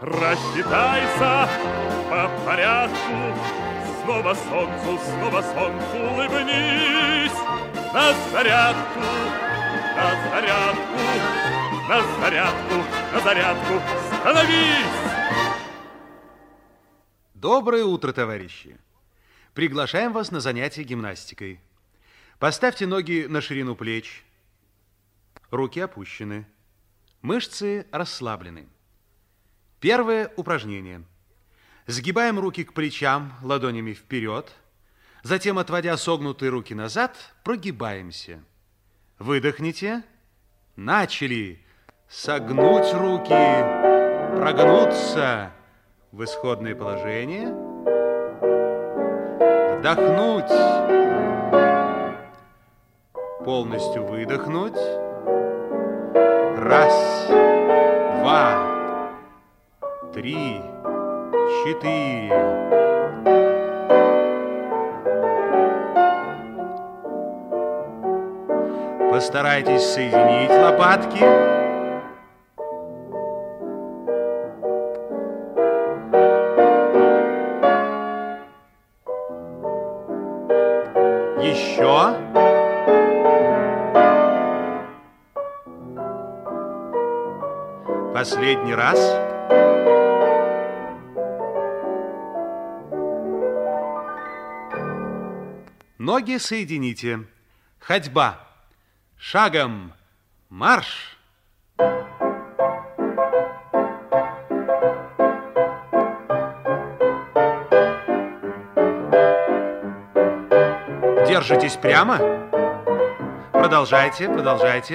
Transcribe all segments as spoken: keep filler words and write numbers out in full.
Рассчитайся по порядку. Снова солнцу, снова солнцу улыбнись. На зарядку, на зарядку, на зарядку, на зарядку становись. Доброе утро, товарищи! Приглашаем вас на занятия гимнастикой. Поставьте ноги на ширину плеч, руки опущены, мышцы расслаблены. Первое упражнение. Сгибаем руки к плечам, ладонями вперед, затем, отводя согнутые руки назад, прогибаемся. Выдохните. Начали. Согнуть руки, прогнуться в исходное положение. Вдохнуть. Полностью выдохнуть. Раз, два, три, четыре. Постарайтесь соединить лопатки. Еще. Последний раз. Ноги соедините. Ходьба. Шагом. Марш. Держитесь прямо. Продолжайте, продолжайте.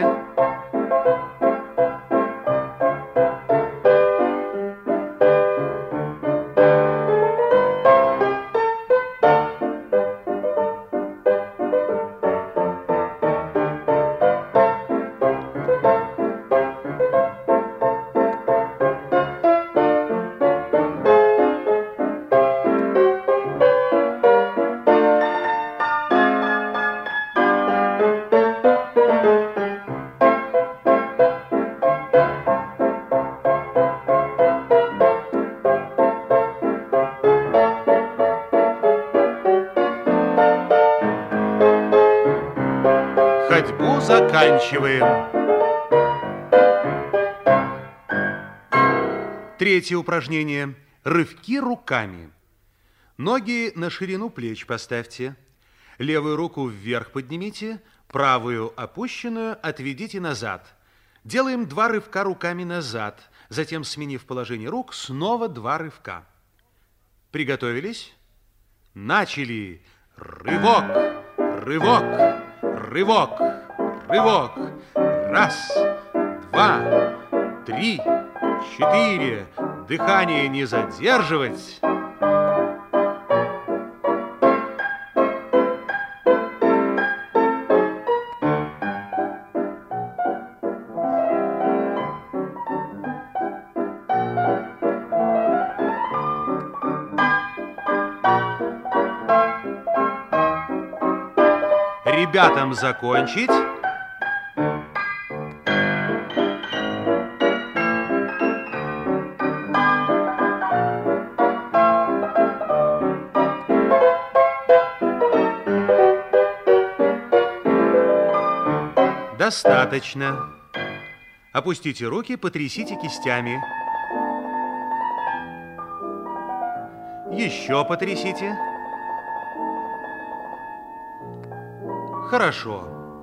Ходьбу заканчиваем. Третье упражнение. Рывки руками. Ноги на ширину плеч поставьте. Левую руку вверх поднимите, правую опущенную отведите назад. Делаем два рывка руками назад, затем, сменив положение рук, снова два рывка. Приготовились? Начали. Рывок, рывок, рывок, рывок. Раз, два, три, четыре. Дыхание не задерживать. Ребятам закончить. Достаточно. Опустите руки, потрясите кистями. Еще потрясите. Хорошо.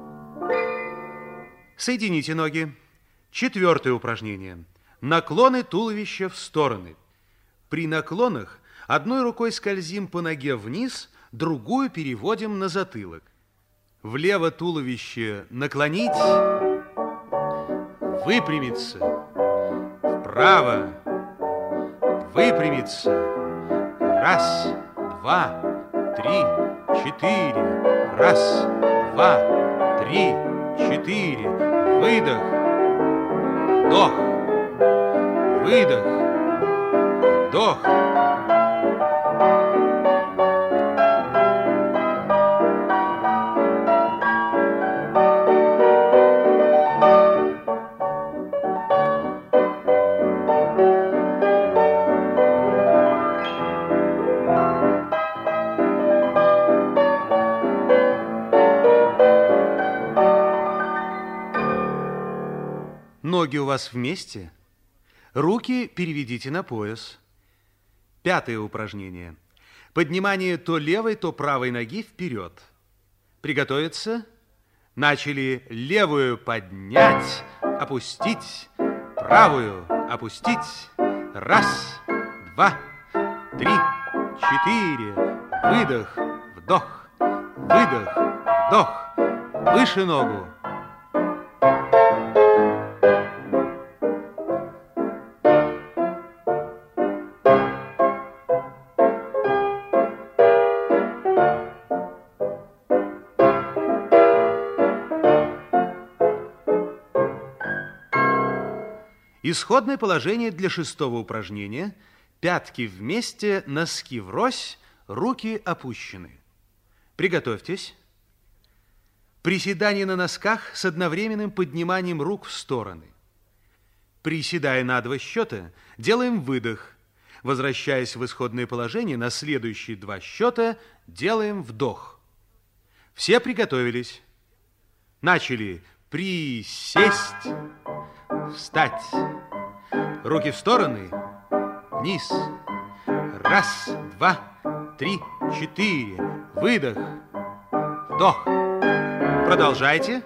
Соедините ноги. Четвертое упражнение. Наклоны туловища в стороны. При наклонах одной рукой скользим по ноге вниз, другую переводим на затылок. Влево туловище наклонить, выпрямиться, вправо, выпрямиться. Раз, два, три, четыре. Раз, два, три, четыре. Выдох, вдох, выдох, вдох. Ноги у вас вместе. Руки переведите на пояс. Пятое упражнение. Поднимание то левой, то правой ноги вперед. Приготовиться. Начали левую поднять, опустить, правую опустить. Раз, два, три, четыре. Выдох, вдох, выдох, вдох. Выше ногу. Исходное положение для шестого упражнения. Пятки вместе, носки врозь, руки опущены. Приготовьтесь. Приседание на носках с одновременным подниманием рук в стороны. Приседая на два счета, делаем выдох. Возвращаясь в исходное положение, на следующие два счета делаем вдох. Все приготовились. Начали. Присесть. Встать. Руки в стороны. Вниз. Раз, два, три, четыре. Выдох. Вдох. Продолжайте.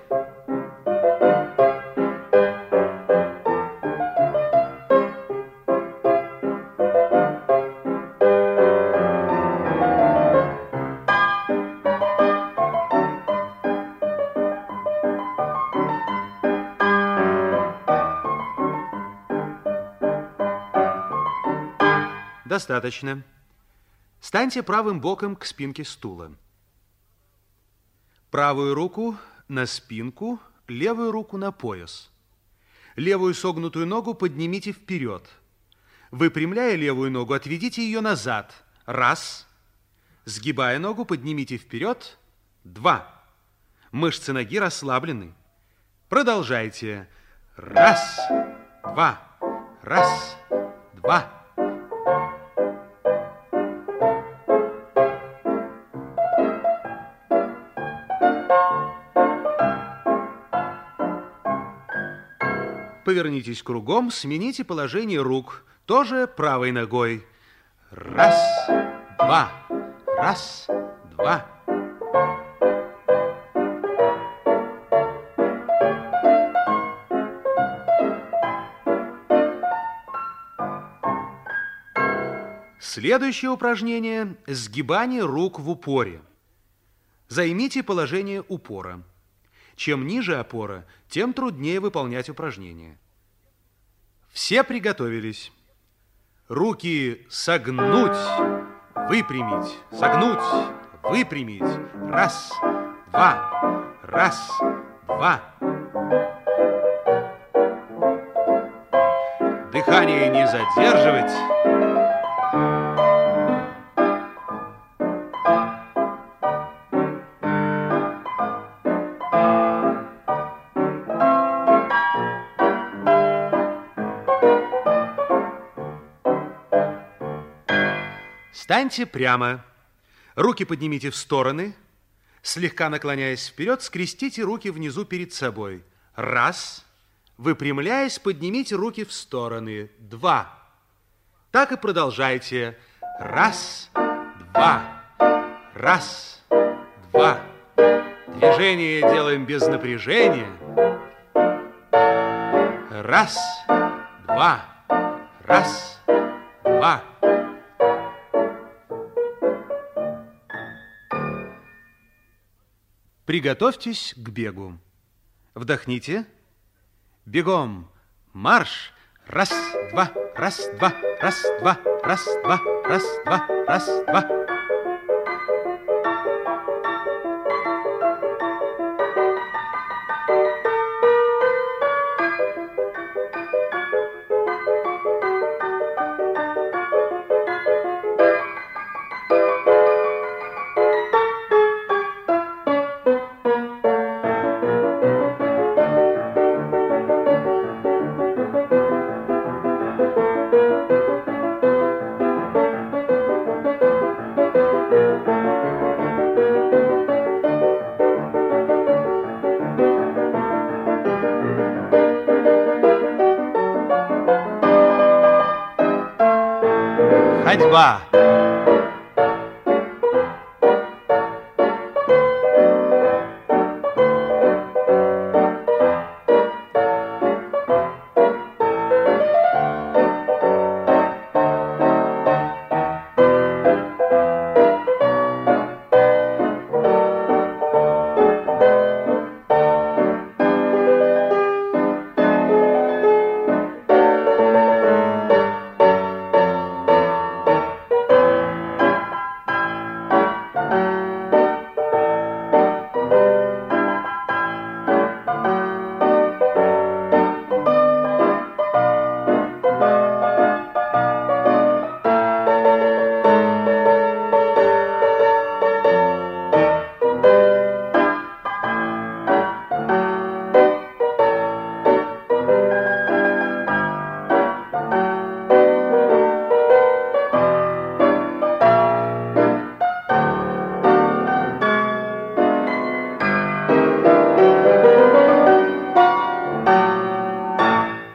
Достаточно. Станьте правым боком к спинке стула. Правую руку на спинку, левую руку на пояс. Левую согнутую ногу поднимите вперед. Выпрямляя левую ногу, отведите ее назад. Раз. Сгибая ногу, поднимите вперед. Два. Мышцы ноги расслаблены. Продолжайте. Раз, два, раз, два. Повернитесь кругом, смените положение рук, тоже правой ногой. Раз, два, раз, два. Следующее упражнение – сгибание рук в упоре. Займите положение упора. Чем ниже опора, тем труднее выполнять упражнение. Все приготовились. Руки согнуть, выпрямить, согнуть, выпрямить. Раз, два, раз, два. Дыхание не задерживать. Станьте прямо. Руки поднимите в стороны. Слегка наклоняясь вперед, скрестите руки внизу перед собой. Раз. Выпрямляясь, поднимите руки в стороны. Два. Так и продолжайте. Раз, два. Раз, два. Движение делаем без напряжения. Раз, два. Раз, два. Приготовьтесь к бегу. Вдохните. Бегом. Марш. Раз, два, раз, два, раз, два, раз, два, раз, два, раз, два. ходьба.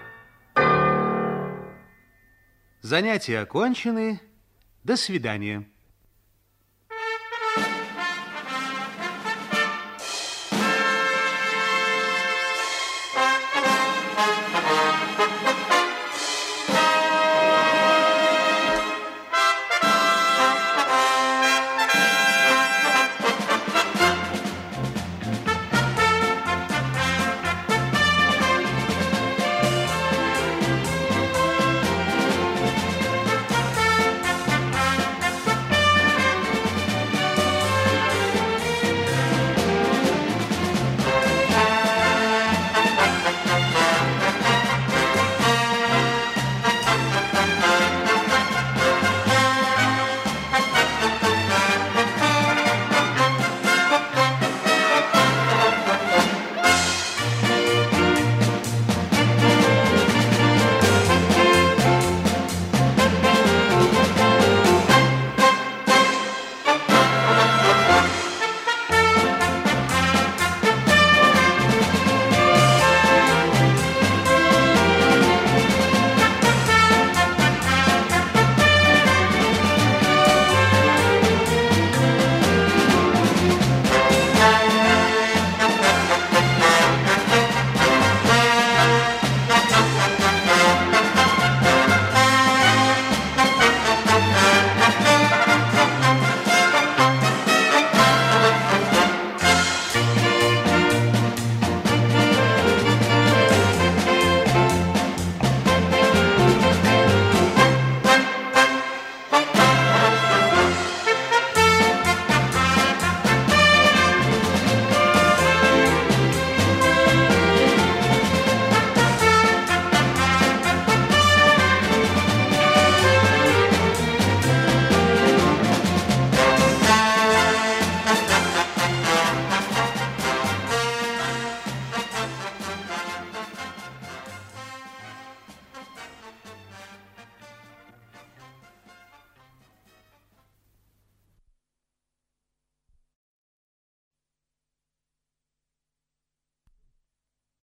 Занятия окончены. До свидания.